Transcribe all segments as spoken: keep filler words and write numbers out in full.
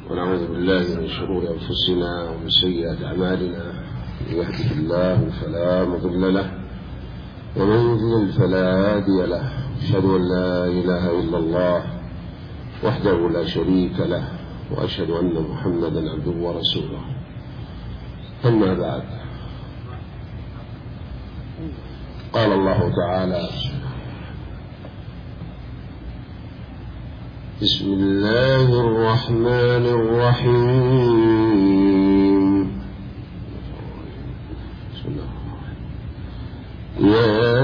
ونعوذ بالله من شرور أنفسنا ومن سيئات أعمالنا. من يهده الله فلا مضل له ومن يضلل فلا هادي له. أشهد أن لا إله إلا الله وحده لا شريك له، وأشهد أن محمدا عبده ورسوله. أما بعد، قال الله تعالى: بسم الله الرحمن الرحيم. يا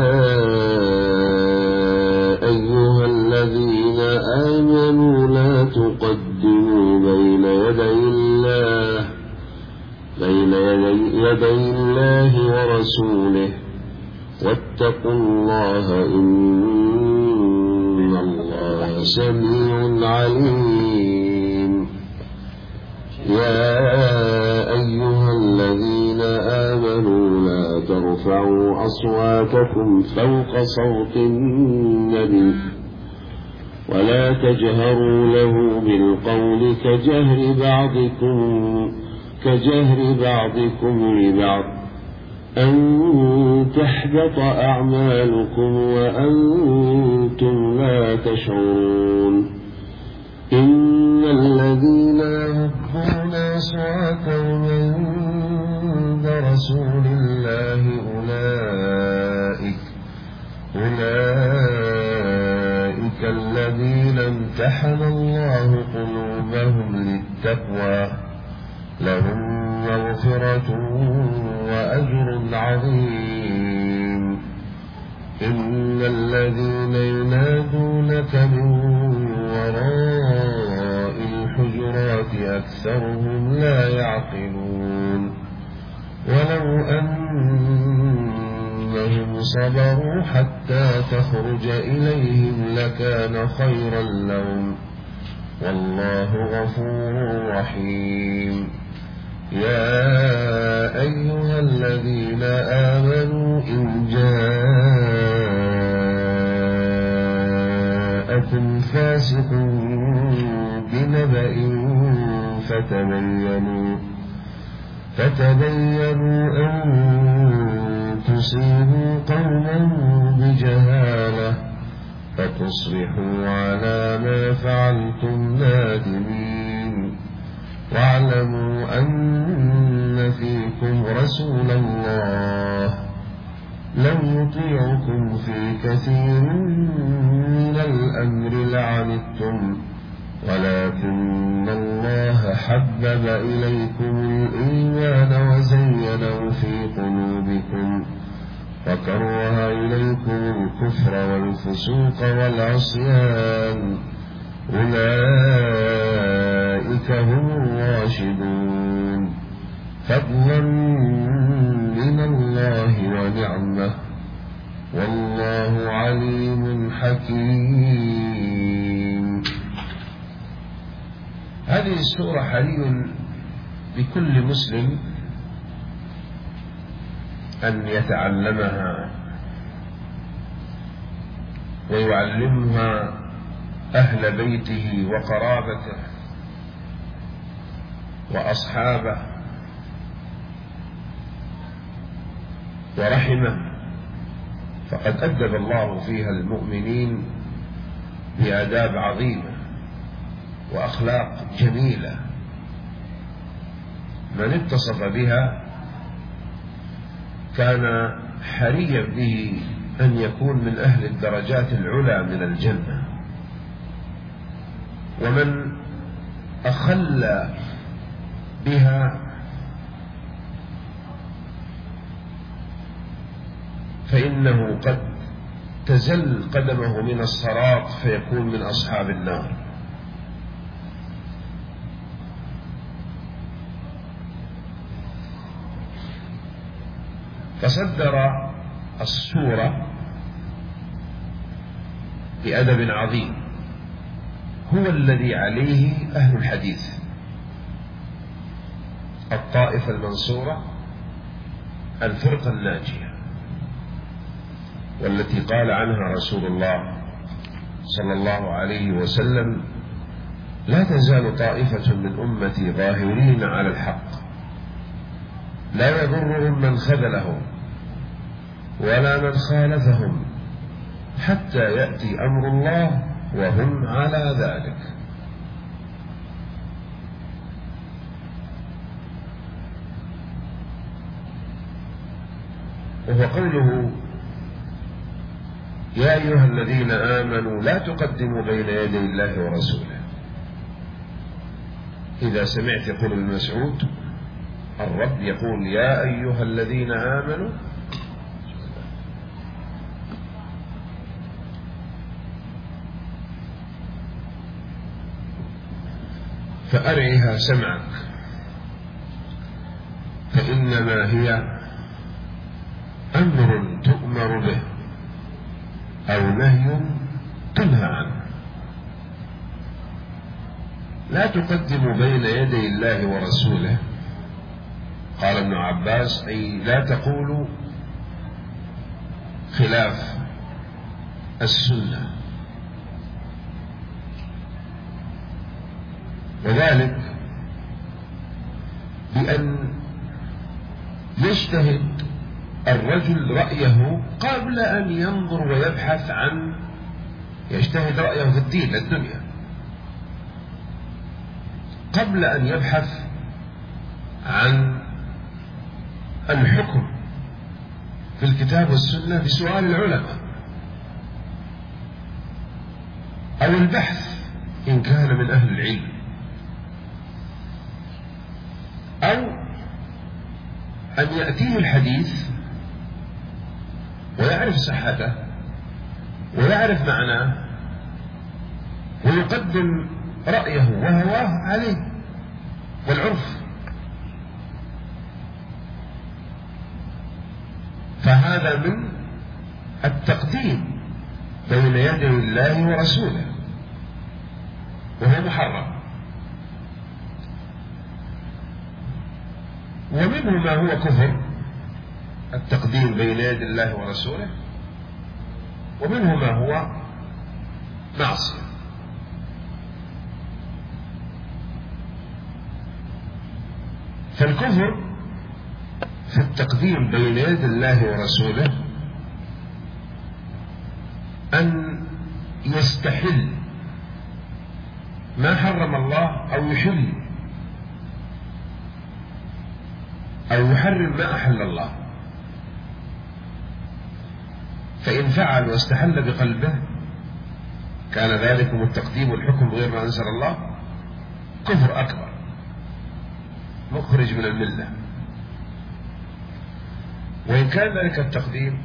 أيها الذين آمنوا لا تقدموا بين يدي الله بين يدي الله ورسوله واتقوا الله إن الله سميع عليم. يا أيها الذين آمنوا لا ترفعوا أصواتكم فوق صوت النبي ولا تجهروا له بالقول كجهر بعضكم كجهر بعضكم لبعض أن تحبط أعمالكم وأنتم لا تشعرون. إن الذين يغضون أصواتهم عند رسول الله أولئك أولئك الذين امتحن الله قلوبهم للتقوى، لهم مغفرة وأجر عظيم. إن الذين ينادونك من وراء الحجرات أكثرهم لا يعقلون. ولو أنهم صبروا حتى تخرج إليهم لكان خيرا لهم، والله غفور رحيم. يا أيها الذين آمنوا إن جاءكم فاسق بنبأ فتبينوا فتبينوا أن تصيبوا قوما بجهالة فتصبحوا على ما فعلتم نادمين. واعلموا أن فيكم رسول الله لو يطيعكم في كثير من الأمر لعنتم، ولكن الله حبب إليكم الإيمان وزينه في قلوبكم وكره إليكم الكفر والفسوق والعصيان، أولئك هم الراشدون، فضلا من الله ونعمة، والله عليم حكيم. هذه السورة حري بكل مسلم أن يتعلمها ويعلمها أهل بيته وقرابته وأصحابه ورحمه، فقد أدب الله فيها المؤمنين بآداب عظيمة وأخلاق جميلة. من اتصف بها كان حريا به أن يكون من أهل الدرجات العلى من الجنة، ومن أخل بها فإنه قد تزل قدمه من الصراط فيكون من أصحاب النار. فصدر السورة بأدب عظيم هو الذي عليه أهل الحديث، الطائفة المنصورة، الفرقة الناجية، والتي قال عنها رسول الله صلى الله عليه وسلم: لا تزال طائفة من أمتي ظاهرين على الحق لا يضرهم من خذلهم ولا من خالفهم حتى يأتي أمر الله وهم على ذلك. وهو قوله يا أيها الذين آمنوا لا تقدموا بين يدي الله ورسوله. إذا سمعت قول ابن مسعود الرب يقول يا أيها الذين آمنوا فأرعها سمعك فإنما هي أمر تؤمر به أو نهي تنهى عنه. لا تقدموا بين يدي الله ورسوله، قال ابن عباس أي لا تقولوا خلاف السنة، وذلك بأن يجتهد الرجل رأيه قبل أن ينظر ويبحث عن يجتهد رأيه في الدين الدنيا قبل أن يبحث عن الحكم في الكتاب والسنة بسؤال العلماء أو البحث إن كان من أهل العلم، أو أن يأتيه الحديث ويعرف صحته ويعرف معناه ويقدم رأيه وهواه عليه والعرف. فهذا من التقديم بين يدي الله ورسوله وهو محرم. ومنه ما هو كفر التقديم بين يدي الله ورسوله، ومنه ما هو معصية. فالكفر في التقديم بين يدي الله ورسوله أن يستحل ما حرم الله أو يحل أو يحرم ما أحل الله، فإن فعل واستحل بقلبه كان ذلكم التقديم والحكم بغير ما أنزل الله كفر أكبر مخرج من الملة. وإن كان ذلك التقديم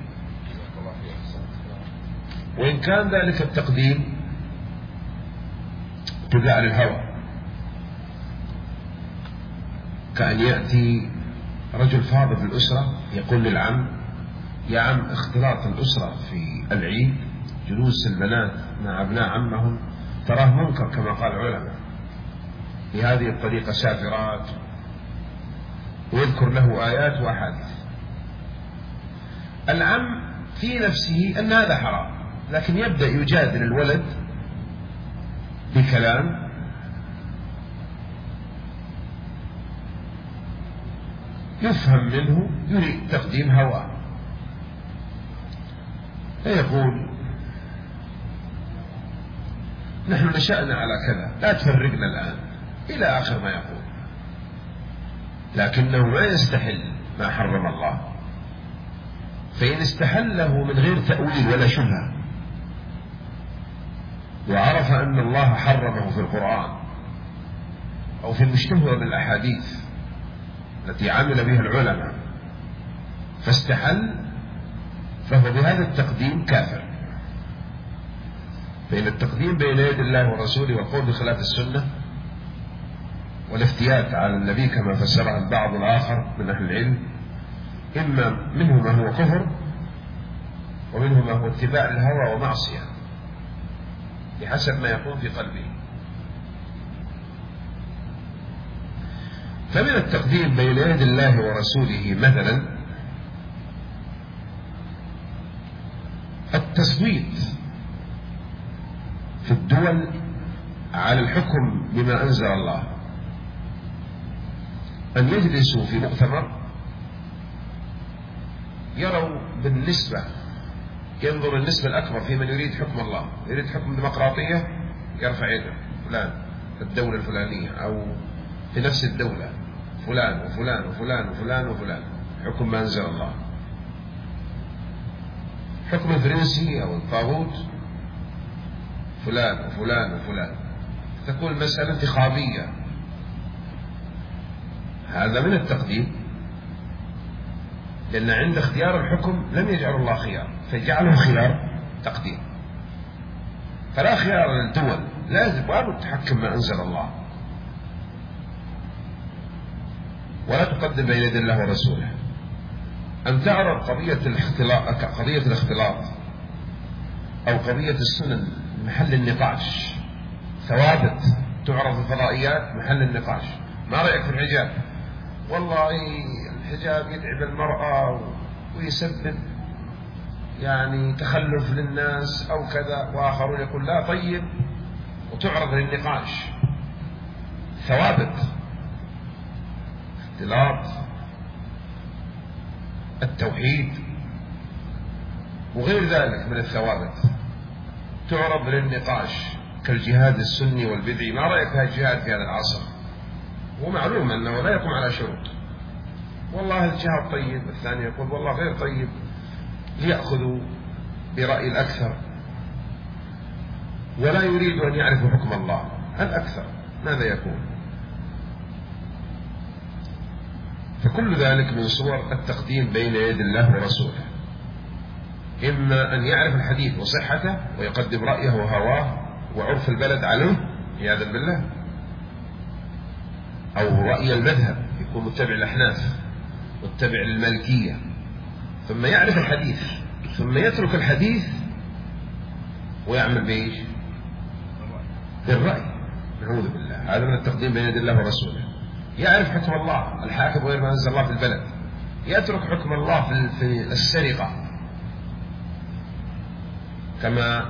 وإن كان ذلك التقديم تبع للهوى، كأن يأتي رجل فاضل في الأسرة يقول للعم يا عم اختلاط الأسرة في العيد جلوس البنات مع أبناء عمهم تراه منكر كما قال العلماء بهذه الطريقة سافرات، ويذكر له آيات وأحاديث. العم في نفسه أن هذا حرام، لكن يبدأ يجادل الولد بكلام يفهم منه يريد تقديم هواه، فيقول نحن نشأنا على كذا لا تفرقنا الآن إلى آخر ما يقول، لكنه ما يستحل ما حرم الله. فإن استحله من غير تأويل ولا شبهة وعرف أن الله حرمه في القرآن أو في المشتهر بالأحاديث التي عمل بها العلماء فاستحل، فهو بهذا التقديم كافر. فإن التقديم بين يدي الله ورسوله والقول بخلاف السنة والافتيات على النبي كما فسره البعض الآخر من أهل العلم إما منه ما هو كفر ومنه ما هو اتباع الهوى ومعصية بحسب ما يكون في قلبه. فمن التقديم بين يدي الله ورسوله مثلا التصويت في الدول على الحكم بما أنزل الله أن يجلسوا في مؤتمر يروا بالنسبة، ينظر النسبة الأكبر في من يريد حكم الله، يريد حكم ديمقراطية يرفع يده فلان في الدولة الفلانية أو في نفس الدولة فلان وفلان وفلان وفلان وفلان، حكم ما أنزل الله. حكم الفرنسي أو الطاغوت فلان وفلان وفلان، تكون المسألة انتخابية. هذا من التقديم، لأن عند اختيار الحكم لم يجعل الله خيار، فجعله خيار تقديم. فلا خيار للدول، لازم ولا تحكم ما أنزل الله، ولا تقدم بين يدي الله ورسوله. أن تعرض قضية الاختلاط قضية الاختلاط أو قضية السنن محل النقاش، ثوابت تعرض الفضائيات محل النقاش. ما رأيك في الحجاب؟ والله الحجاب يتعب المرأة ويسبب يعني تخلف للناس أو كذا، وآخرون يقول لا طيب، وتعرض للنقاش ثوابت. اختلاط التوحيد وغير ذلك من الثوابت تعرض للنقاش، كالجهاد السني والبدعي. ما رأيك في الجهاد في هذا العصر؟ ومعلوم أنه لا يقوم على شروط، والله الجهاد طيب، الثاني يقول والله غير طيب، ليأخذوا برأي الأكثر ولا يريد أن يعرفوا حكم الله. الأكثر ماذا يكون؟ فكل ذلك من صور التقديم بين يد الله ورسوله، إما أن يعرف الحديث وصحته ويقدم رأيه وهواه وعرف البلد عليه عياذا بالله، أو رأي المذهب يكون متبع الأحناف متبع للمالكية، ثم يعرف الحديث ثم يترك الحديث ويعمل بإيش؟ بالرأي. نعوذ بالله، هذا من التقديم بين يد الله ورسوله. يعرف حكم الله، الحاكم غير ما أنزل الله في البلد، يترك حكم الله في السرقة كما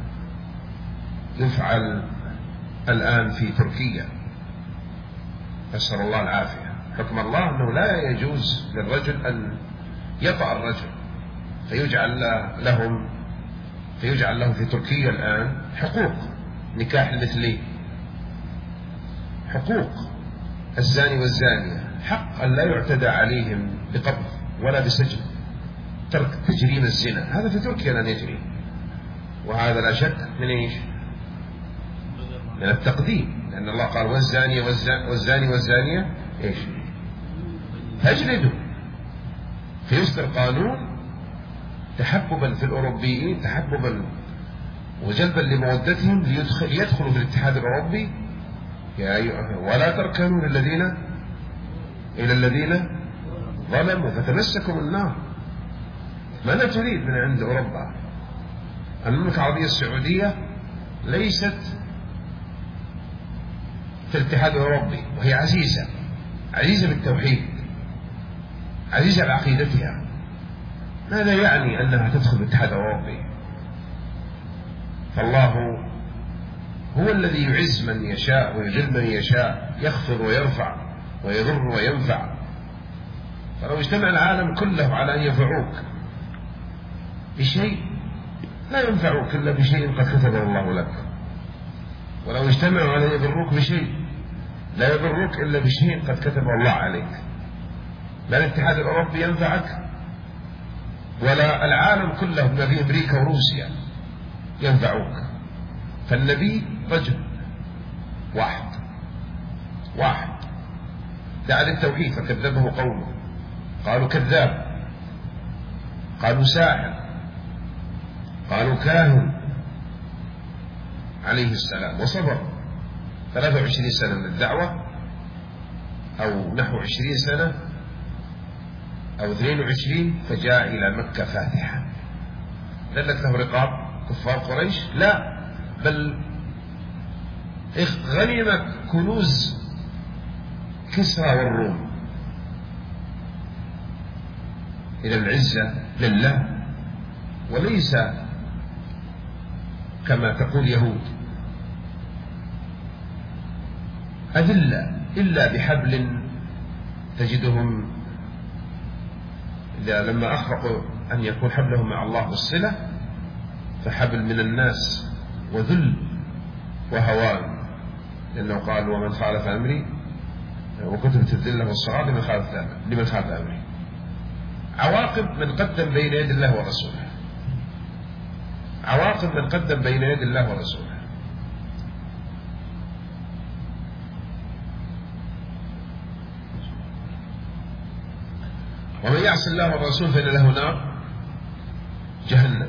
يفعل الآن في تركيا، نسأل الله العافية. حكم الله أنه لا يجوز للرجل أن يطأ الرجل، فيجعل لهم فيجعل لهم في تركيا الآن حقوق نكاح المثلين، حقوق الزاني والزانية، حق أن لا يعتدى عليهم بقبض ولا بسجن، ترك تجريم الزنا. هذا في تركيا لن يجري، وهذا لا شك من إيش؟ من التقديم، لأن الله قال والزاني والزاني والزانية إيش؟ فاجلدوا. فيصدر قانون تحببا في الأوروبيين، تحببا وجلبا لمودتهم ليدخلوا في الاتحاد الأوروبي، يا أيها ولا تركنوا للذين إلى الذين ظلموا فتمسكوا بالنار. ماذا تريد من عند أوروبا؟ المملكة العربية السعودية ليست في الاتحاد الأوروبي، وهي عزيزة عزيزة بالتوحيد، عزيزة بعقيدتها. ماذا يعني أنها تدخل في الاتحاد الأوروبي؟ فالله هو الذي يعز من يشاء ويذل من يشاء، يخفض ويرفع ويضر وينفع. فلو اجتمع العالم كله على أن ينفعوك بشيء لا ينفعوك إلا بشيء قد كتبه الله لك، ولو اجتمعوا على أن يضروك بشيء لا يضروك إلا بشيء قد كتبه الله عليك. لا الاتحاد الأوروبي ينفعك ولا العالم كله بما فيه أمريكا وروسيا ينفعوك. فالنبي رجل واحد واحد دعا للتوحيد فكذبه قومه، قالوا كذاب، قالوا ساحر، قالوا كاهن عليه السلام، وصبر ثلاثة وعشرين سنة من الدعوة، أو نحو عشرين سنة أو اثنين وعشرين، فجاء إلى مكة فاتحا. دلت له رقاب كفار قريش؟ لا، بل غنم كنوز كسرى والروم. إلى العزة لله، وليس كما تقول يهود أذلة إلا بحبل تجدهم إذا لما أخرقوا أن يكون حبلهم مع الله بالصلة فحبل من الناس وذل وهوان، لأنه قال ومن خالف أمري وكتبت الذلة والصغار لمن خالف لمن خالف أمري. عواقب من قدم بين يد الله ورسوله، عواقب من قدم بين يد الله ورسوله. ومن يعص الله والرسول فإن له نار جهنم.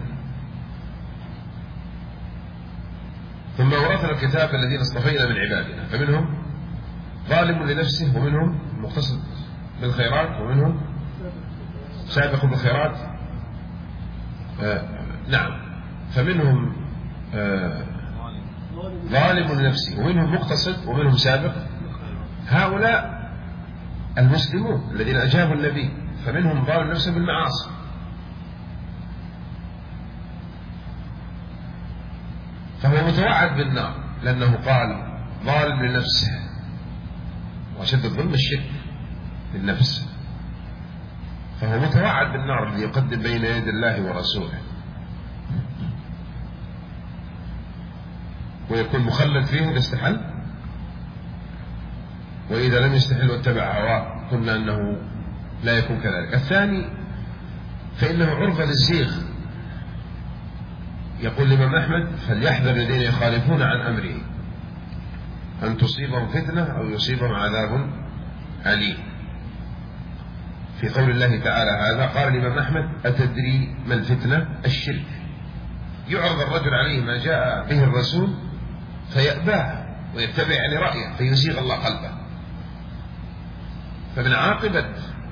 ثم ورثنا الكتاب الذين اصطفينا من عبادنا فمنهم ظالم لنفسه ومنهم مقتصد بالخيرات ومنهم سابق بالخيرات. آه نعم، فمنهم آه ظالم لنفسه ومنهم مقتصد ومنهم سابق. هؤلاء المسلمون الذين أجابوا النبي، فمنهم ظالم نفسه بالمعاصي، فهو متوعد بالنار لأنه قال ظالم لنفسه، وأشد الظلم الشرك للنفس، فهو متوعد بالنار الذي يقدم بين يد الله ورسوله، ويكون مخلد فيه إذا استحل، وإذا لم يستحل واتبع هواه قلنا أنه لا يكون كذلك. الثاني فإنه عرضة للزيغ. يقول الإمام أحمد فليحذر الذين يخالفون عن أمره أن تصيبهم فتنة أو يصيبهم عذاب أليم. في قول الله تعالى هذا قال الإمام أحمد أتدري ما الفتنة؟ الشرك. يعرض الرجل عليه ما جاء به الرسول فيأباه ويتبع يعني رأيه فيزيغ الله قلبه. فمن عاقبة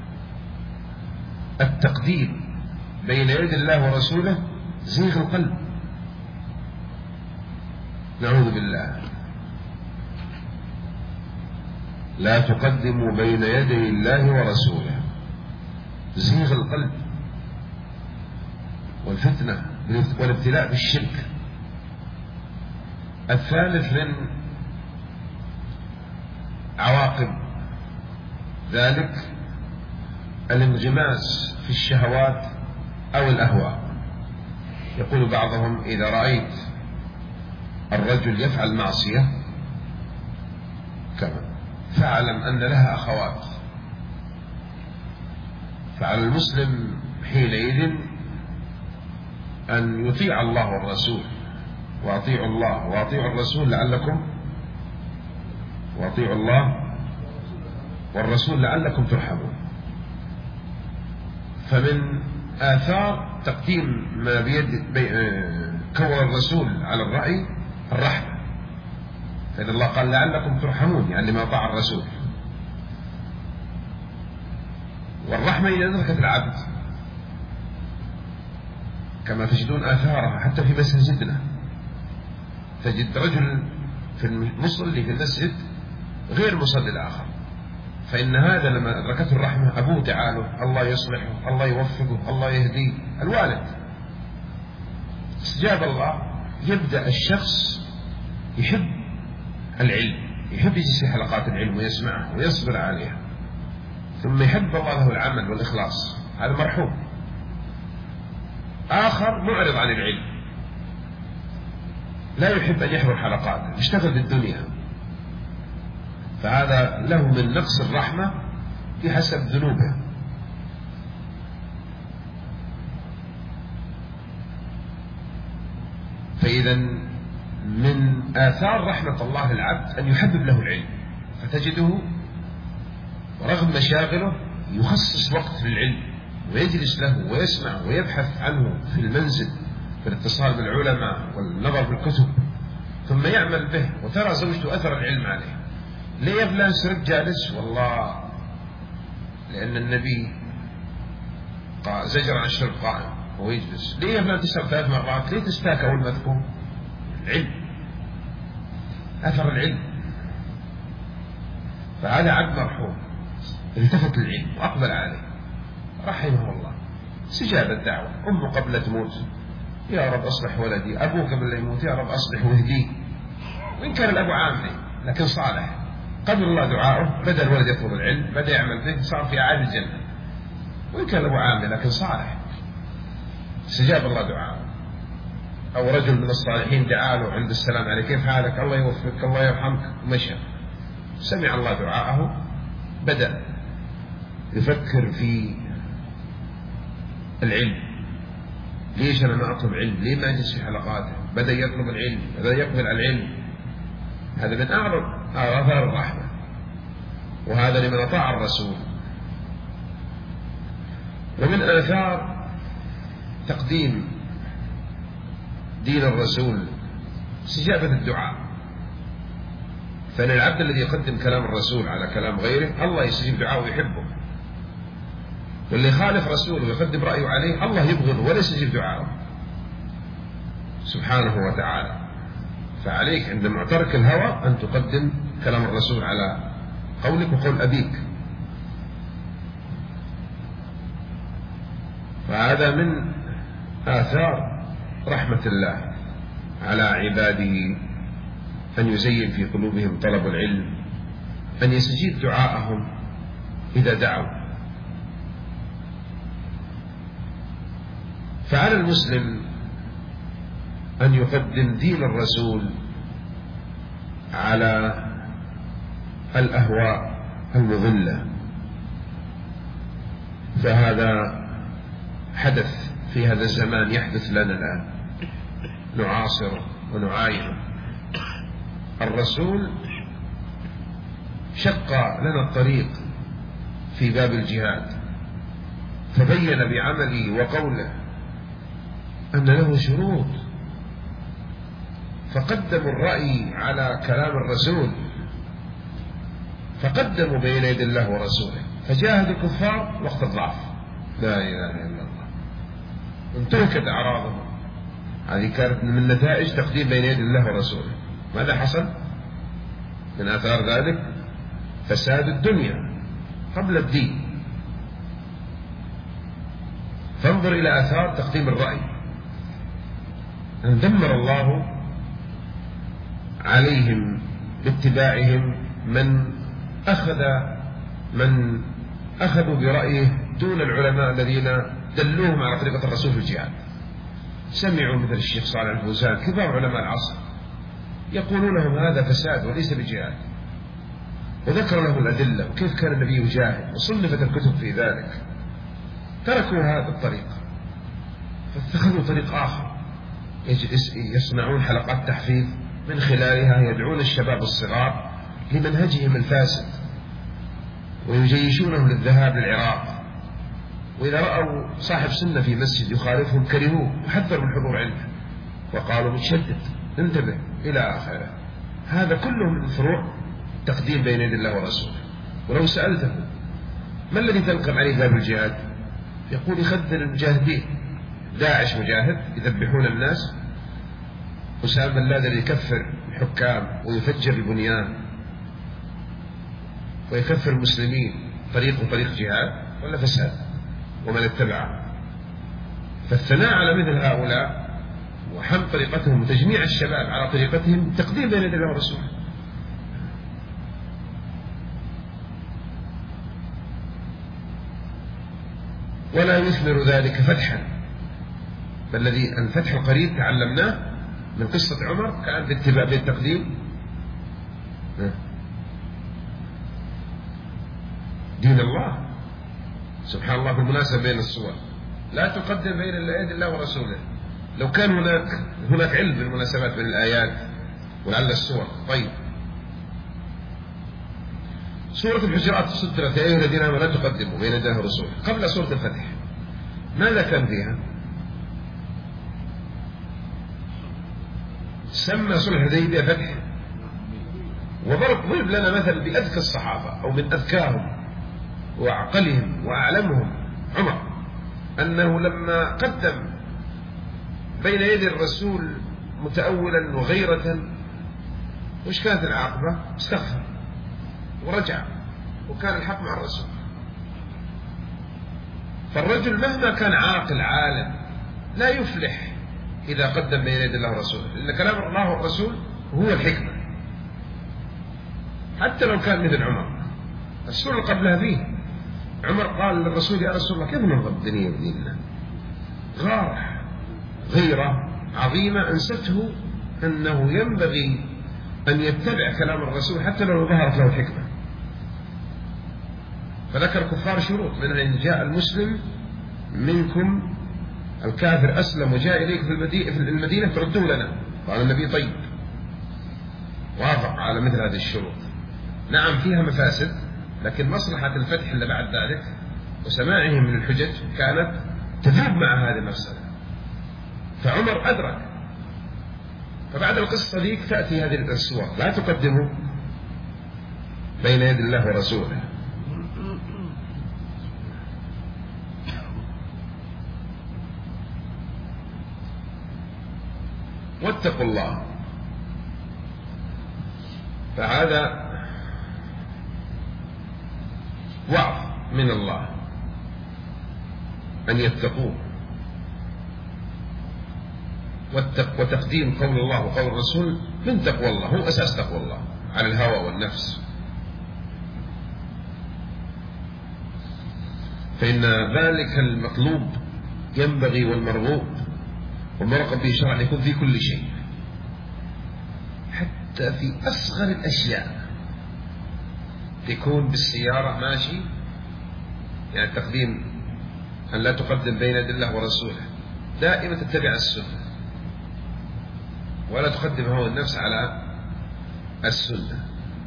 التقديم بين يد الله ورسوله زيغ القلب، نعوذ بالله. لا تقدموا بين يدي الله ورسوله، زيغ القلب والفتنة والابتلاء بالشرك. الثالث من عواقب ذلك الانغماس في الشهوات أو الأهواء. يقول بعضهم إذا رأيت الرجل يفعل معصية كما فاعلم أن لها أخوات، فعلى المسلم حينئذ أن يطيع الله والرسول، وأطيعوا الله وأطيعوا الرسول لعلكم وأطيعوا الله والرسول لعلكم ترحمون. فمن آثار تقديم ما بيد بي... كون الرسول على الرأي الرحمة، فإن الله قال لعلكم ترحمون يعني ما طاع الرسول. والرحمة إذا أدركت العبد كما تجدون آثارها حتى في مساجدنا، تجد رجل في المصلي في المسجد غير مصلي الآخر، فإن هذا لما أدركته الرحمة أبوه تعالوا الله يصلحه الله يوفقه الله يهديه. الوالد استجاب الله، يبدأ الشخص يحب العلم، يحب يجلس في حلقات العلم ويسمعه ويصبر عليها، ثم يحب الله له العمل والإخلاص، هذا مرحوم. آخر معرض عن العلم لا يحب أن يحضر حلقات، يشتغل بالدنيا، فهذا له من نقص الرحمة بحسب ذنوبه. فإذا من آثار رحمة الله للعبد أن يحبب له العلم، فتجده رغم مشاغله يخصص وقت للعلم ويجلس له ويسمع ويبحث عنه في المنزل في الاتصال بالعلماء والنظر في الكتب، ثم يعمل به. وترى زوجته أثر العلم عليه. ليه يا فلان سرد جالس؟ والله لأن النبي زجر عن الشرب قائم وهو يجلس. ليه يا فلان تشرب ثلاث مرات؟ ليه تستاك أول ما تقوم؟ العلم، أثر العلم. فهذا عبد مرحوم التفت للعلم وأقبل عليه رحمه الله. استجاب الدعوة، أمه قبل تموت يا رب أصلح ولدي، أبوه قبل لا يموت يا رب أصلح واهديه، وإن كان الأبو عامي لكن صالح قبل الله دعاءه، بدأ الولد يطلب العلم، بدأ يعمل به، صار في أعالي الجنة، وإن كان له عامل لكن صالح، استجاب الله دعاءه. أو رجل من الصالحين دعا له عند السلام عليك، كيف حالك؟ الله يوفقك، الله يرحمك، ومشى. سمع الله دعاءه، بدأ يفكر في العلم. ليش أنا ما أطلب علم؟ ليه ما أجلس في حلقاته؟ بدأ يطلب العلم، بدأ يقبل على العلم. هذا من أعظم آثار الرحمة، وهذا لمن أطاع الرسول. ومن آثار تقديم دين الرسول استجابة الدعاء. فللعبد الذي يقدم كلام الرسول على كلام غيره الله يستجيب دعاءه ويحبه، واللي يخالف رسوله ويقدم رأيه عليه الله يبغضه ولا يستجيب دعاءه سبحانه وتعالى. فعليك عند معترك الهوى أن تقدم كلام الرسول على قولك وقول أبيك. فهذا من آثار رحمة الله على عباده، أن يزين في قلوبهم طلب العلم، أن يستجيب دعاءهم إذا دعوا. فعلى المسلم أن يقدم دين الرسول على الأهواء المضلة. فهذا حدث في هذا الزمان، يحدث لنا الآن، نعاصره ونعاينه. الرسول شق لنا الطريق في باب الجهاد، فبين بعمله وقوله أن له شروط، فقدموا الرأي على كلام الرسول، فقدموا بين يدي الله ورسوله، فجاهدوا الكفار وقت الضعف. لا إله إلا الله. انتهكت أعراضهم. هذه كانت من نتائج تقديم بين يدي الله ورسوله. ماذا حصل؟ من آثار ذلك فساد الدنيا قبل الدين. فانظر إلى آثار تقديم الرأي، أن دمر الله عليهم باتباعهم من أخذ من أخذوا برأيه دون العلماء الذين دلوهم على طريقة الرسول في الجهاد. سمعوا مثل الشيخ صالح الفوزان كبار علماء العصر يقولون لهم هذا فساد وليس بجهاد، وذكر لهم الأدلة وكيف كان النبي يجاهد، وصنفت الكتب في ذلك. تركوا هذا الطريق فاتخذوا طريق آخر، يصنعون حلقات تحفيظ من خلالها يدعون الشباب الصغار لمنهجهم الفاسد، ويجيشونهم للذهاب للعراق، وإذا رأوا صاحب سنة في مسجد يخالفهم كرهوه وحذروا من حضور علمه وقالوا متشدد انتبه إلى آخره. هذا كله من فروع تقديم بين يدي الله ورسوله. ولو سألته ما الذي تنقم عليه باب الجهاد؟ يقول يخذل المجاهدين، داعش مجاهد يذبحون الناس، أسامة بن لادن يكفر الحكام ويفجر البنيان ويكفر المسلمين، طريقه طريق جهاد ولا فساد؟ ومن اتبعه. فالثناء على مثل هؤلاء وحمل طريقتهم وتجميع الشباب على طريقتهم تقديم بين يدي الله ورسوله. ولا يثمر ذلك فتحا، بل الذي الفتح القريب تعلمناه من قصة عمر كان باتباع بالتقديم دين الله. سبحان الله. بالمناسبة بين الصور لا تقدم بين يدي الله ورسوله. لو كان هناك هناك علم بالمناسبات بين الآيات ولعل الصور. طيب، سورة الحجرات صدرت يا أيها الذين آمنوا لا تقدموا بين يدي الله ورسوله. قبل سورة الفتح ماذا كان فيها؟ سمى صلح الحديبية فتح، وضرب ضرب لنا مثل بأذكى الصحابة أو من أذكاهم وأعقلهم وأعلمهم عمر، أنه لما قدم بين يدي الرسول متأولا وغيرة وش كانت العاقبة؟ استغفر ورجع، وكان الحق مع الرسول. فالرجل مهما كان عاقل عالم لا يفلح إذا قدم بين يدي الله ورسوله، لأن كلام الله والرسول هو الحكمة. حتى لو كان مثل عمر. السورة اللي قبلها فيه عمر قال للرسول يا رسول الله كيف نرضى الدنيا بديننا؟ غار غيرة عظيمة أنسته أنه ينبغي أن يتبع كلام الرسول حتى لو ظهرت له الحكمة. فذكر كفار شروط، منها إن جاء المسلم منكم الكافر أسلم وجاء إليك في المدينة تردوه لنا. قال النبي طيب، وافق على مثل هذه الشروط. نعم فيها مفاسد، لكن مصلحة الفتح اللي بعد ذلك وسماعهم من الحجج كانت تذوب مع هذه المفسدة. فعمر أدرك. فبعد القصة ديك تأتي هذه الصور، لا تقدموا بين يد الله ورسوله. واتقوا الله. فهذا وعظ من الله أن يتقوه، وتقديم قول الله وقول الرسول من تقوى الله، هو أساس تقوى الله على الهوى والنفس. فإن ذلك المطلوب ينبغي والمرغوب والمرغب به شرعا يكون في كل شيء، حتى في أصغر الأشياء. تكون بالسيارة ماشي، يعني تقديم أن لا تقدم بين يدي الله ورسوله، دائما تتبع السنة ولا تقدم هوى النفس على السنة.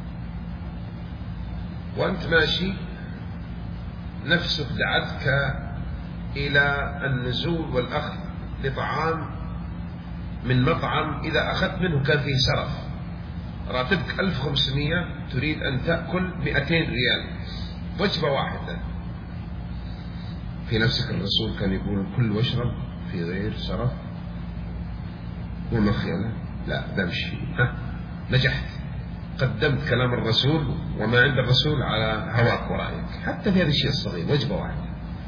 وأنت ماشي نفسك دعتك إلى النزول والأخذ لطعام من مطعم إذا أخذت منه كان فيه سرف، راتبك ألف وخمسمائة تريد أن تأكل مئتين ريال وجبة واحدة. في نفسك الرسول كان يقول كل واشرب في غير سرف ومخيلة، لا بمشي. ها نجحت، قدمت كلام الرسول وما عند الرسول على هواك ورأيك، حتى في هذا الشيء الصغير وجبة واحدة.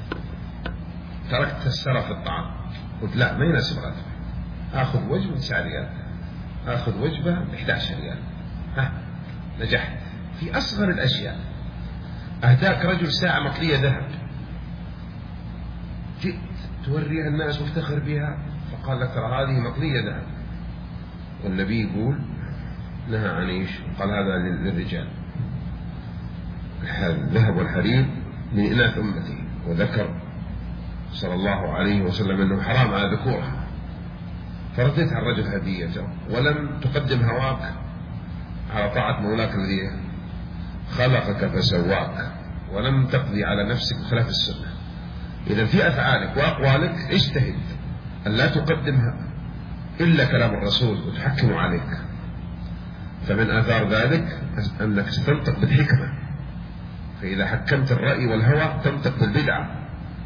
تركت السرف الطعام، قلت لا ما يناسب راتبي، آخذ وجبة تسعة ريال، آخذ وجبة بإحدى عشر ريال. ها نجحت في أصغر الأشياء. أهداك رجل ساعة مطلية ذهب، جئت توريها الناس وافتخر بها، فقال لك ترى هذه مطلية ذهب، والنبي يقول نهى عن ايش؟ قال هذا للرجال، الذهب والحرير من إناث أمتي، وذكر صلى الله عليه وسلم أنه حرام على ذكورها. فرديت على الرجل هديته ولم تقدم هواك على طاعة مولاك الذي خلقك فسواك، ولم تقضي على نفسك بخلاف السنة. إذا في أفعالك وأقوالك اجتهد أن لا تقدمها إلا كلام الرسول وتحكم عليك. فمن آثار ذلك أنك ستنطق بالحكمة، فإذا حكمت الرأي والهوى تنطق بالبدعة.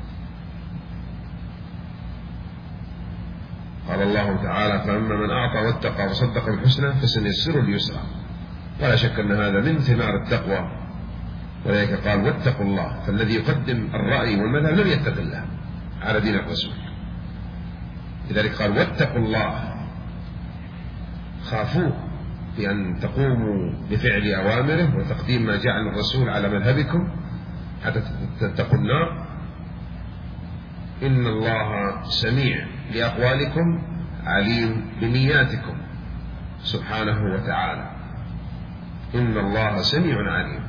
قال الله تعالى فأما من أعطى واتقى وصدق بالحسنى فسنيسره اليسرى. ولا شك أن هذا من ثمار التقوى، ولذلك قال واتقوا الله. فالذي يقدم الرأي والمذهب لم يتق الله على دين الرسول، لذلك قال واتقوا الله، خافوه بأن تقوموا بفعل أوامره وتقديم ما جاء عن الرسول على مذهبكم حتى تتقوا النار. إن الله سميع لأقوالكم عليم بنياتكم سبحانه وتعالى. إن الله سميع عليم.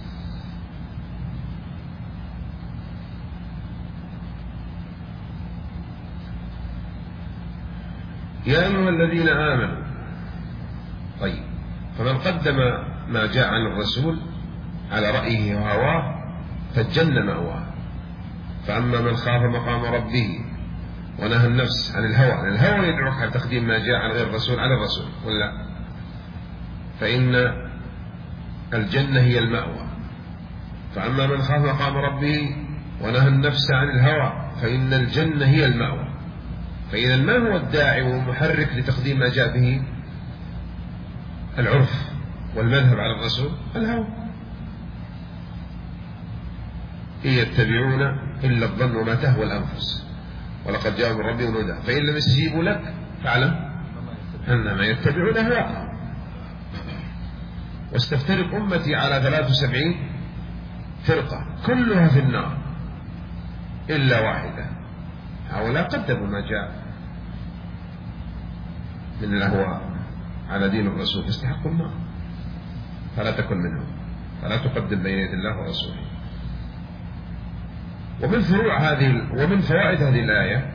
يا أيها الذين آمنوا. طيب، فمن قدم ما جاء عن الرسول على رأيه وهواه فالجنة مأواه. فأما من خاف مقام ربه ونهى النفس عن الهوى، الهوى يدعوك على تقديم ما جاء عن غير الرسول على الرسول ولا، فإن الجنة هي المأوى. فأما من خاف مقام ربه ونهى النفس عن الهوى فإن الجنة هي المأوى. فإذا ما هو الداعي والمحرك لتقديم ما جاء به العرف والمذهب على الرسول؟ الهوى. إن يتبعون إلا الظن وما تهوى الأنفس ولقد جاءوا من ربهم الهدى فإن لم يستجيبوا لك فاعلم أنما يتبعون هواهم. واستفترق أمتي على ثلاث وسبعين فرقة كلها في النار إلا واحدة. هؤلاء قدموا ما جاء من الأهواء على دين الرسول يستحقوا النار، فلا تكن منهم، فلا تقدم بين يدي الله ورسوله. ومن فروع هذه ومن فوائد هذه الآية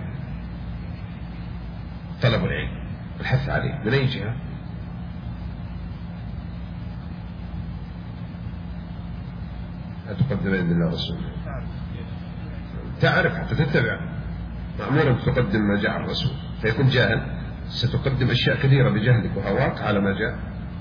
طلب العلم والحث عليه. من أي جهة؟ لا تقدم بين يدي الله ورسوله، تعرف حتى تتبع، مأمور أن تقدم ما جاء عن الرسول. فيكون جاهل ستقدم أشياء كثيرة بجهلك وهواك على ما جاء.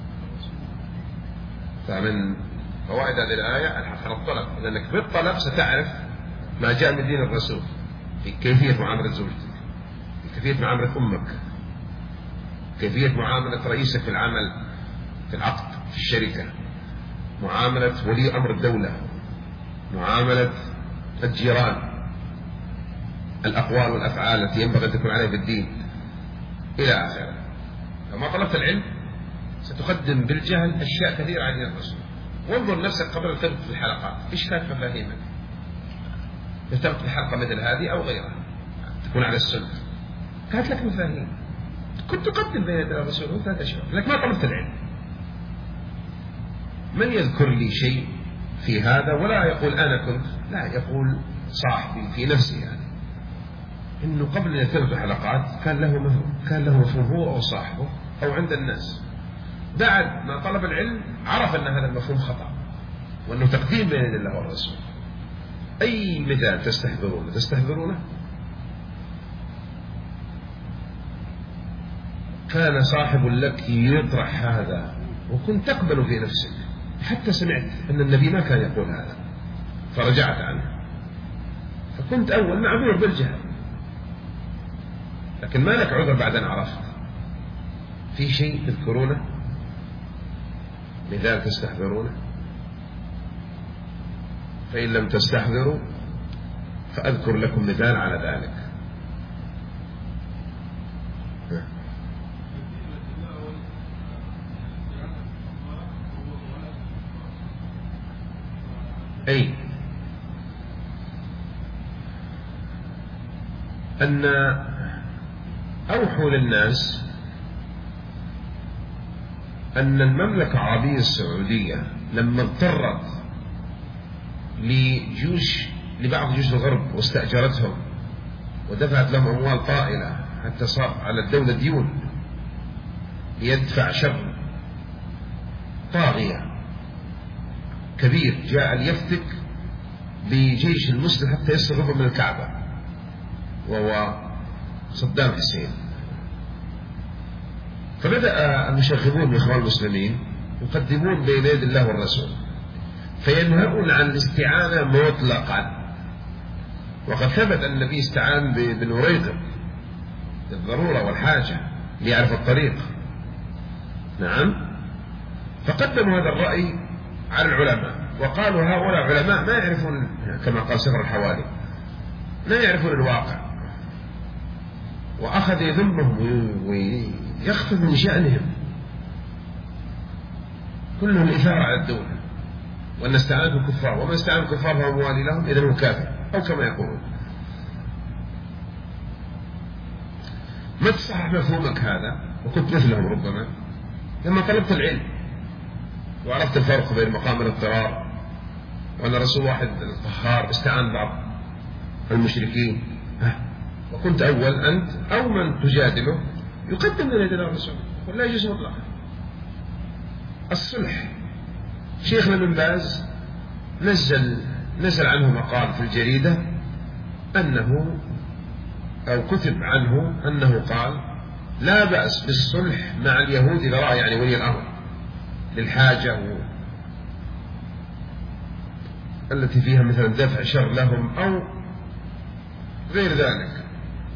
فمن فوائد هذه الآية الحث على الطلب، لأنك بالطلب ستعرف ما جاء من دين الرسول في كيفية معاملة زوجتك، في كيفية معاملة أمك، كيفية معاملة رئيسك في العمل، في العقد، في الشركة، معاملة ولي أمر الدولة، معاملة الجيران، الأقوال والأفعال التي ينبغي أن تكون عليها في الدين إلى آخره. فما طلبت العلم ستقدم بالجهل أشياء كثيرة عن الرسول. وانظر نفسك قبل أن تبدأ في الحلقات، إيش كانت مفاهيمك؟ تبدأ في حلقة مثل هذه أو غيرها تكون على السنة، كانت لك مفاهيم كنت تقدم بين يدي الرسول وثلاث أشياء، لكن ما طلبت العلم. من يذكر لي شيء في هذا ولا يقول أنا كنت، لا، يقول صاحبي في نفسي يعني إنه قبل أن يتم الحلقات كان له مفهوم، كان له مفهوم هو أو صاحبه أو عند الناس. بعد ما طلب العلم عرف أن هذا المفهوم خطأ، وأنه تقديم بين يدي الله والرسول. أي مثال تستحضرونه تستحضرونه كان صاحب لك يطرح هذا وكنت تقبل في نفسك، حتى سمعت أن النبي ما كان يقول هذا فرجعت عنه، فكنت أول معذور بالجهل، لكن ما لك عذر بعد أن عرفت. في شيء تذكرونه، مثال تستحضرونه؟ فإن لم تستحضروا فأذكر لكم مثال على ذلك. أي أن أوحوا للناس أن المملكة العربية السعودية لما اضطرت لجيوش لبعض جيوش الغرب واستأجرتهم ودفعت لهم أموال طائلة حتى صار على الدولة ديون ليدفع شر طاغية كبير جاء ليفتك بجيش المسلم حتى يصرفهم من الكعبة، وهو صدام حسين. فبدأ المشاغبون من إخوان المسلمين يقدمون بين يدي الله والرسول، فينهون عن الاستعانة مطلقا. وقد ثبت أن النبي استعان بن أريقط للضرورة والحاجة ليعرف الطريق. نعم، فقدموا هذا الرأي على العلماء وقالوا هؤلاء علماء ما يعرفون، كما قال سفر الحوالي، لا يعرفون الواقع، وأخذ يذمهم ويخفض من شأنهم، كلهم الإثارة على الدولة، وأن استعانوا بالكفار، ومن استعان بالكفار فهو موالي لهم إذن هو كافر، أو كما يقولون. ما تصحح مفهومك هذا، وكنت مثلهم ربما لما طلبت العلم وعرفت الفرق بين مقام الاضطرار وأن رسول واحد القهار استعان بعض المشركين، وكنت أول أنت أو من تجادله يقدم من يد الرسول، ولا يجوز مطلقا. الصلح، شيخنا بن باز نزل نزل عنه مقال في الجريدة أنه أو كتب عنه أنه قال لا بأس بالصلح مع اليهود إذا رأى يعني ولي الأمر للحاجة التي فيها مثلا دفع شر لهم أو غير ذلك.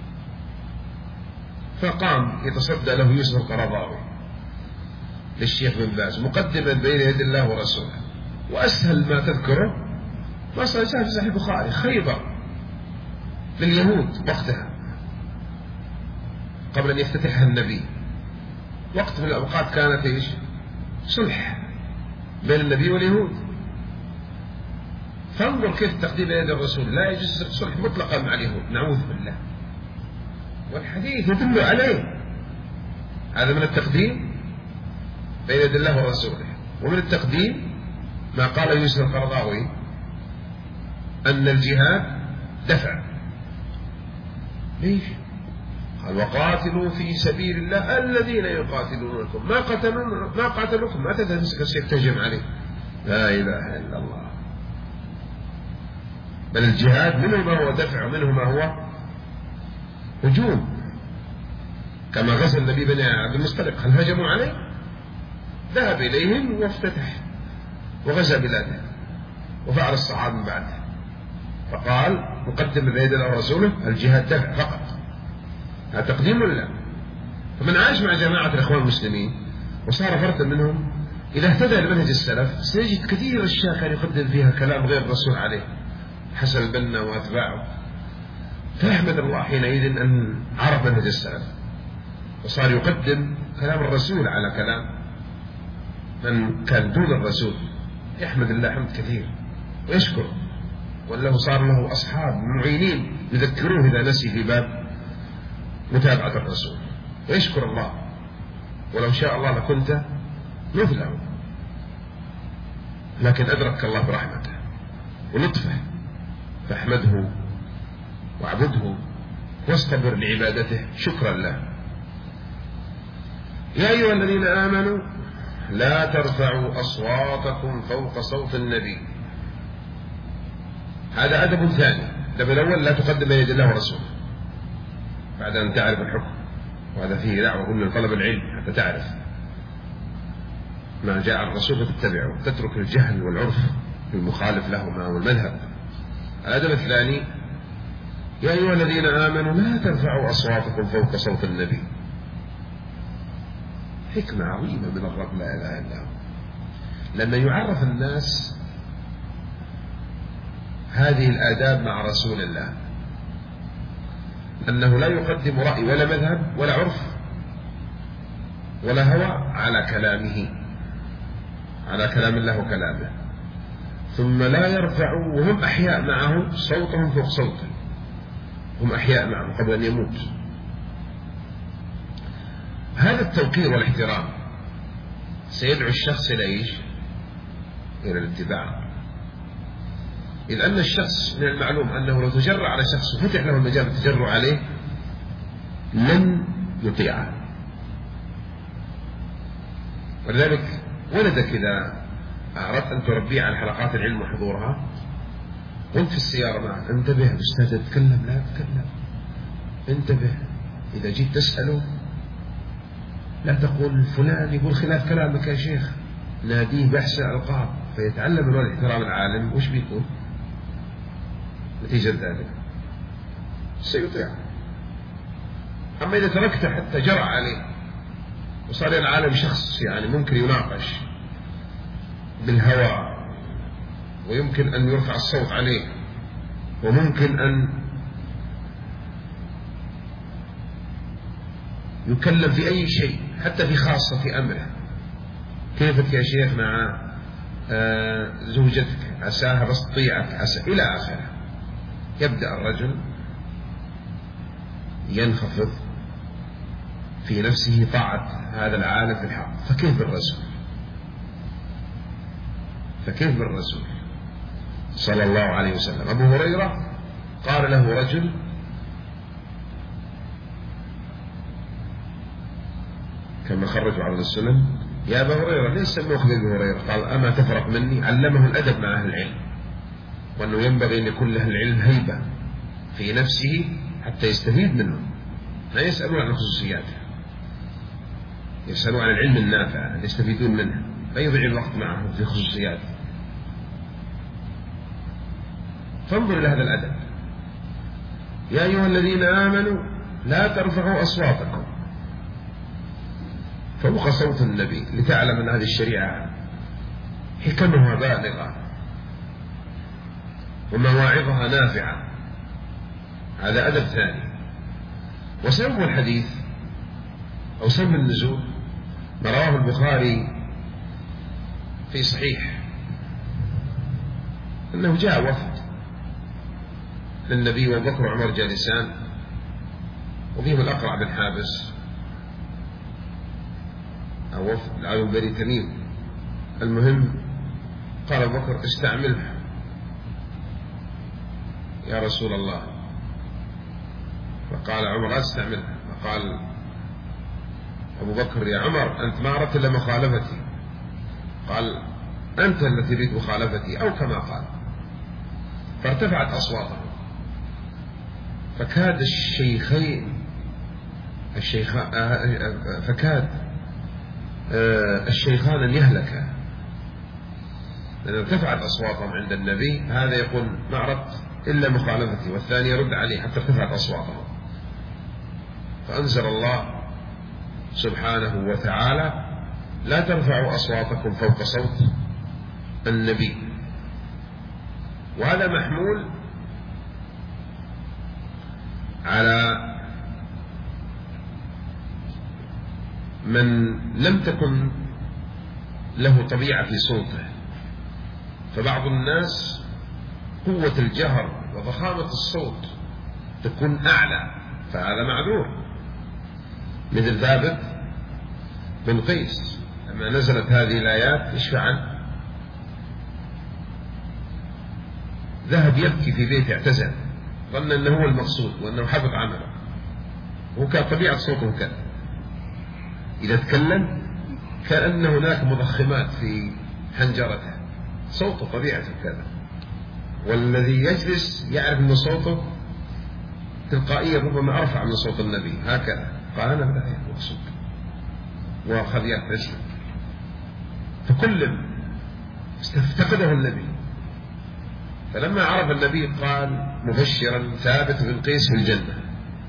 فقام يتصدى له يوسف القرضاوي للشيخ بن باز مقدما بين يد الله ورسوله. وأسهل ما تذكره ما صار في صحيح البخاري، خيبر لليهود وقتها قبل أن يفتتحها النبي، وقت من الأوقات كانت إيش؟ صلح بين النبي واليهود. فانظر كيف تقديم يد الرسول، لا يجوز الصلح مطلقا مع اليهود، نعوذ بالله، والحديث يدل عليه. هذا من التقديم بين يد الله ورسوله. ومن التقديم ما قال يوسف القرضاوي أن الجهاد دفع. ليش؟ قال وقاتلوا في سبيل الله الذين يقاتلونكم ما قتلون ما قاتلوكم ما تمسك السيف تهجم عليه. لا إله إلا الله. بل الجهاد منه ما هو دفع ومنه ما هو هجوم، كما غزا النبي بني عبد المطلب، هل هجموا عليه؟ ذهب إليهم وافتتح وغزا بلاده وفعل الصحابة من بعده. فقال مقدم بين يدي الله ورسوله الجهاد دفع فقط، هذا تقديم ولا؟ فمن عاش مع جماعة الإخوان المسلمين وصار فردا منهم إذا اهتدى لمنهج السلف سيجد كثير أشياء كان يقدم فيها كلام غير الرسول عليه، حسن البنا وأتباعه. فأحمد الله حينئذ أن عرف منهج السلف وصار يقدم كلام الرسول على كلام من كان دون الرسول. يحمد الله حمد كثير ويشكر، وله صار له أصحاب معينين يذكروه إذا نسي في باب متابعة الرسول، ويشكر الله. ولو شاء الله لكنت مثله، لكن أدرك الله برحمته ولطفه، فاحمده واعبده واصطبر لعبادته شكرا له. يا أيها الذين آمنوا لا ترفعوا أصواتكم فوق صوت النبي. هذا أدب ثاني. الأدب الأول لا تقدم بين يدي الله ورسوله بعد أن تعرف الحكم، وهذا فيه دعوة من طلب العلم حتى تعرف ما جاء الرسول فتتبعه، تترك الجهل والعرف المخالف لهما والمذهب. الأدب الثاني يا أيها الذين آمنوا لا ترفعوا أصواتكم فوق صوت النبي. حكمة عظيمة من الرب لا إله إلا هو، لما يعرف الناس هذه الآداب مع رسول الله، أنه لا يقدم رأي ولا مذهب ولا عرف ولا هوى على كلامه، على كلام الله وكلامه. ثم لا يرفعوا وهم أحياء معه صوتهم فوق صوته، هم أحياء معه قبل أن يموت. هذا التوقير والاحترام سيدعو الشخص إلى إيش؟ إلى الاتباع. إذ أن الشخص من المعلوم أنه لو تجرع على شخص وفتح له المجال التجرع عليه لن يطيعه. ولذلك ولدك إذا أردت أن تربيه على حلقات العلم وحضورها وانت في السيارة معه انتبه أستاذ تتكلم لا تتكلم، انتبه إذا جيت تسأله لا تقول فلان يقول خلاف كلامك يا شيخ، ناديه بأحسن ألقاب فيتعلم من احترام العالم. وش بيكون نتيجة ذلك؟ سيطيع. أما إذا تركته حتى جرع عليه وصار العالم شخص يعني ممكن يناقش بالهوى ويمكن أن يرفع الصوت عليه وممكن أن يكلم في أي شيء حتى في خاصة في أمره، كيفك يا شيخ مع آه زوجتك عساها بس تطيعك عسى إلى آخره. يبدأ الرجل ينخفض في نفسه طاعة هذا العالم في الحق. فكيف بالرسول؟ فكيف بالرسول صلى الله عليه وسلم؟ أبو هريرة قال له رجل كما خرجوا على السنن يا أبا هريرة ليس سموك بأبي هريرة؟ قال أما تفرق مني؟ علمه الأدب مع أهل العلم، وأنه ينبغي أن يكون له العلم هيبة في نفسه حتى يستفيد منه، لا يسألون عن خصوصياته، يسألون عن العلم النافع يستفيدون منه، لا يضيع الوقت معه في خصوصياته. فانظر إلى هذا الأدب. يا أيها الذين آمنوا لا ترفعوا أصواتكم فوق صوت النبي لتعلم أن هذه الشريعة حكمها بالغة ومواعظها نافعة. هذا أدب ثاني. وسبب الحديث أو سبب النزول ما رواه البخاري في صحيح أنه جاء وفد للنبي وأبو بكر وعمر جالسان وفيهم الأقرع بن حابس أو وفد على بني تميم. المهم قال أبو بكر استعمله يا رسول الله، فقال عمر لا تستعمله. فقال أبو بكر يا عمر أنت ما أردت إلا مخالفتي. قال أنت الذي تريد مخالفتي أو كما قال. فارتفعت أصواتهم فكاد الشيخين الشيخان فكاد الشيخان أن يهلكا، لأن ارتفعت أصواتهم عند النبي، هذا يقول ما أردت إلا مخالفتي والثاني يرد عليه حتى ارتفعت أصواتهم. فأنزل الله سبحانه وتعالى لا ترفعوا أصواتكم فوق صوت النبي. وهذا محمول على من لم تكن له طبيعة في صوته، فبعض الناس قوة الجهر وضخامة الصوت تكون أعلى، فهذا معذور، مثل ثابت بن قيس لما نزلت هذه الآيات اشفع عنه ذهب يبكي في بيته اعتزل، ظن أنه هو المقصود وأنه حبط عمله، وكان طبيعة صوته كذا، إذا تكلم كأن هناك مضخمات في حنجرته، صوته طبيعته كذا. والذي يجلس يعرف أن صوته تلقائيا ربما أرفع من صوت النبي، هكذا قال أنا بدأ المقصود وأخذ يعتزل. فكل استفتقده النبي، فلما عرف النبي قال مبشرا ثابت بن قيس في الجنة،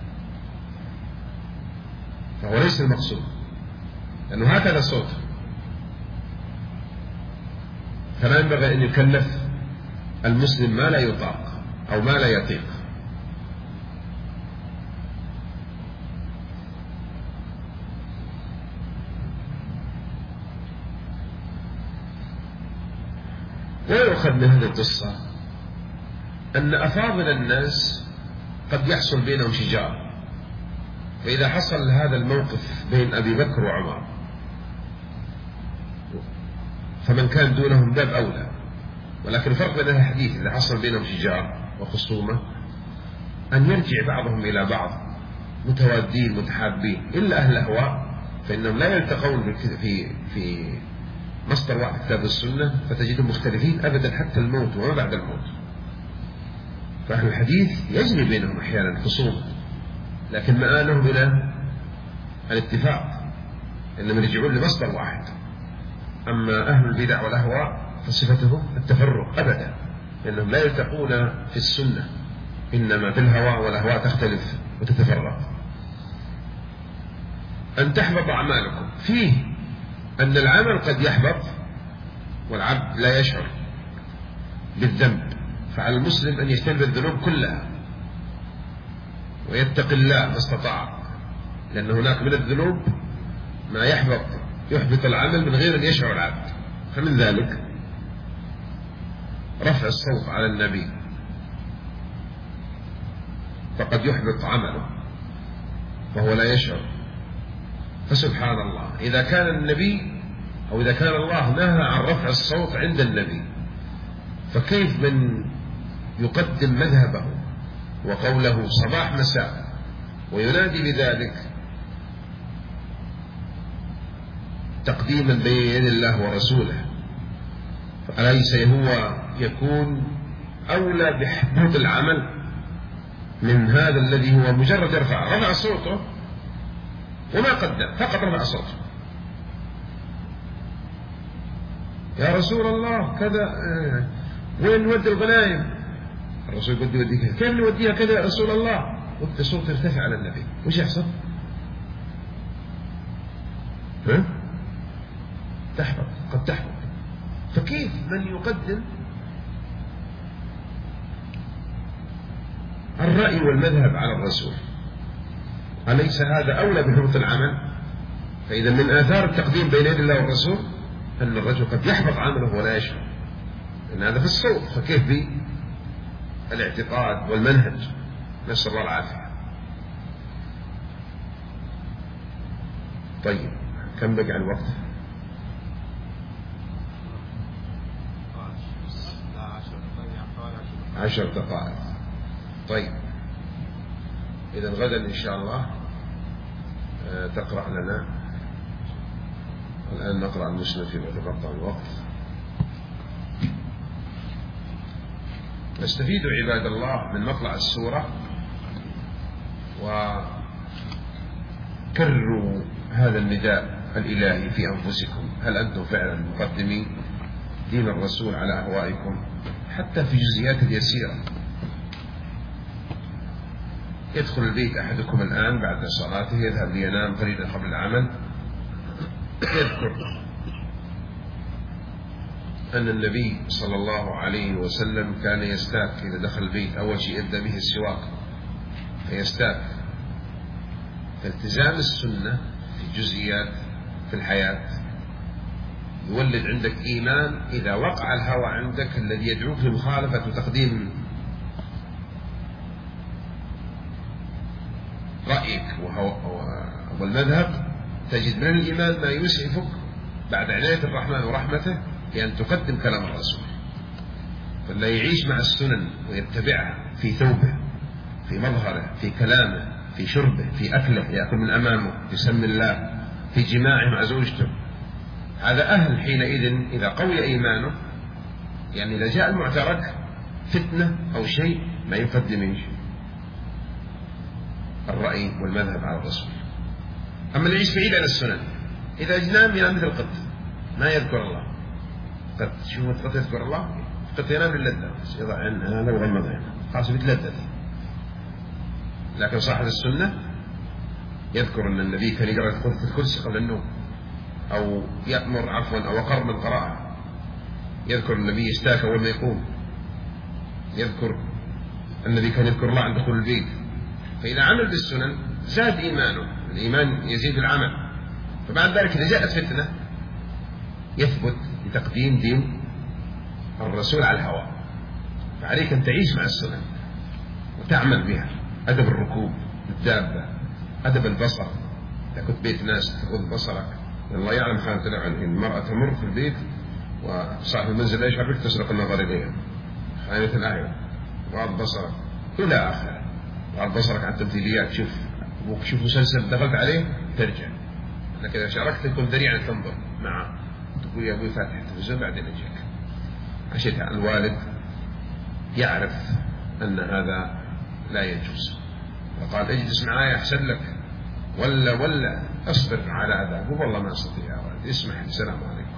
فهو ليس المقصود لأنه هكذا صوته. فلا ينبغي أن يكلف المسلم ما لا يطاق أو ما لا يطيق. ويؤخذ من هذه القصة أن أفاضل الناس قد يحصل بينهم شجار، فإذا حصل هذا الموقف بين أبي بكر وعمر فمن كان دونهم باب أولى. ولكن الفرق بين الحديث إذا حصل بينهم شجار وخصومة أن يرجع بعضهم إلى بعض متوادين متحابين، إلا أهل الأهواء فإنهم لا يلتقون في في مصدر واحد كتاب السنة، فتجدهم مختلفين أبدا حتى الموت وما بعد الموت. فأهل الحديث يجري بينهم أحيانا خصومة، لكن مآلهم إلى الاتفاق، إنهم يرجعون لمصدر واحد. أما أهل البدع والأهواء فصفتهم التفرق أبدا، لأنهم لا يلتقون في السنة، إنما في الهواء، والأهواء تختلف وتتفرق. أن تحبط أعمالكم فيه أن العمل قد يحبط والعبد لا يشعر بالذنب، فعلى المسلم أن يجتنب الذنوب كلها ويتقي الله ما استطاع، لأن هناك من الذنوب ما يحبط يحبط العمل من غير أن يشعر العبد. فمن ذلك رفع الصوت على النبي، فقد يحبط عمله وهو لا يشعر. فسبحان الله، إذا كان النبي أو إذا كان الله نهى عن رفع الصوت عند النبي، فكيف من يقدم مذهبه وقوله صباح مساء وينادي بذلك تقديما بين يد الله ورسوله، فأليس هو يكون أولى بحبوط العمل من هذا الذي هو مجرد رفع رفع صوته وما قدم، فقط رفع صوته يا رسول الله كذا، اه وين نودي الغنائم؟ الرسول يقول ودي كذا، كيف نوديها كذا يا رسول الله؟ وقت صوت يرتفع على النبي، وش يحصل؟ ها؟ تحبط، قد تحبط. فكيف من يقدم الرأي والمذهب على الرسول؟ أليس هذا أولى بحبط العمل؟ فإذا من آثار التقديم بين يد الله والرسول أن الرجل قد يحبط عمله ولا يشعر، أن هذا في الصوت، فكيف بي الاعتقاد والمنهج؟ نسأل الله العافية. طيب كم بقى الوقت؟ عشر دقائق. طيب إذا غدا إن شاء الله تقرأ لنا. الآن نقرأ المسلم فيما تبقى الوقت. نستفيد عباد الله من مطلع السورة، وكرروا هذا النداء الإلهي في أنفسكم: هل أنتم فعلا مقدمين دين الرسول على أهوائكم؟ حتى في جزئيات اليسيرة. يدخل البيت أحدكم الآن بعد صلاته، يذهب لينام قليلا قبل العمل، يذكر أن النبي صلى الله عليه وسلم كان يستاك إذا دخل البيت، أول شيء يبدأ به السواك فيستاك. فالتزام السنة في جزئيات في الحياة يولد عندك إيمان. إذا وقع الهوى عندك الذي يدعوك لمخالفة وتقديم رأيك والمذهب، تجد من الإيمان ما يسعفك بعد عناية الرحمن ورحمته بأن تقدم كلام الرسول. فلا يعيش مع السنن ويتبعها في ثوبه، في مظهره، في كلامه، في شربه، في أكله، يأكل من أمامه، يسمي الله، في جماعه مع زوجته. هذا أهل حينئذ إذا قوي إيمانه، يعني إذا جاء المعترك فتنة أو شيء ما يقدم إيش؟ الرأي والمذهب على الرسول. أما اللي يعيش بعيد عن السنن، إذا جنام ينام مثل القط ما يذكر الله. قد شوف القط يذكر الله، قد ينام للذة، يضع عنها لو غمض عينه خلاص بيتلذذ. لكن صاحب السنة يذكر أن النبي كان يقرأ في الكرسي قبل النوم، أو يأمر عفوا أو أقر من قراءة، يذكر النبي يستاك أول ما يقوم، يذكر النبي كان يذكر الله عند دخول البيت. فإذا عمل بالسنن زاد إيمانه، الإيمان يزيد بالعمل. فبعد ذلك إذا جاءت فتنة يثبت لتقديم دين الرسول على الهوى. فعليك أن تعيش مع السنن وتعمل بها. أدب الركوب الدابة، أدب البصر، إذا كنت بيت ناس تغض بصرك، الله يعلم خانة العين. المرأة تمر في البيت وصاحب المنزل لا يشعر بك تسرق النظر إليها، خانة الأعين، غض بصرك إلى آخره. غض بصرك عن التمثيليات، شوف شوف مسلسل دخلت عليه ترجع، لكن إذا شاركت تكون ذريعا تنظر معه، تقول يا أبوي فاتح التلفزيون بعدين أجيك. عشان الوالد يعرف أن هذا لا يجوز، وقال اجلس معايا أحسن لك، ولا ولا اصبر على هذا، والله ما أستطيع يا ولد، اسمح، السلام عليكم.